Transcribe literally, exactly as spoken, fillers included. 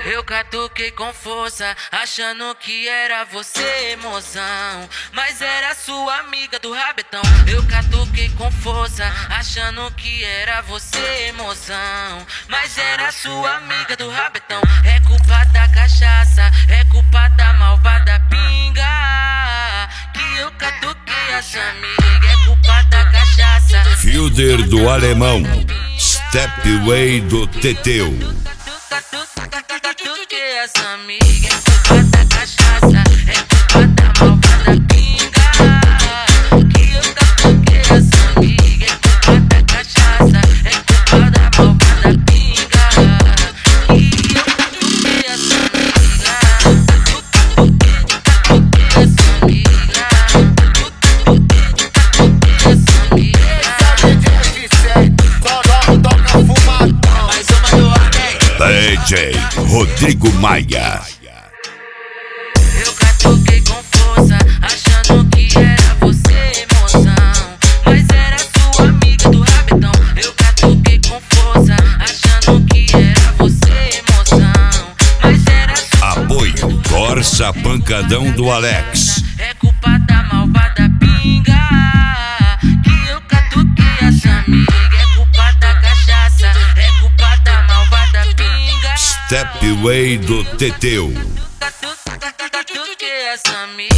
Eu catuquei com força, achando que era você, mozão, mas era sua amiga do rabetão. Eu catuquei com força, achando que era você, mozão, mas era sua amiga do rabetão. É culpa da cachaça, é culpa da malvada pinga, que eu catuquei essa amiga. É culpa da cachaça. Fielder do Alemão, Stepway do Teteu. Catuquei essa amiga. É culpa da cachaça, é culpa da malvada pinga, que eu catuquei essa amiga. É culpa da cachaça, é culpa da malvada pinga, que eu catuquei essa amiga. Catuquei essa amiga. Catuquei essa amiga. Mais uma do Alex. D J Rodrigo Maia. Eu catuquei com força, achando que era você, mozão, mas era sua amiga do rabetão. Eu catuquei com força, achando que era você, mozão, mas era sua Apoio Corsa Pancadão do Alex. É culpa da malvada pinga, que eu catuquei essa amiga. É culpa da cachaça, é culpa da malvada pinga, Stepway do Teteu. catuquei essa amiga.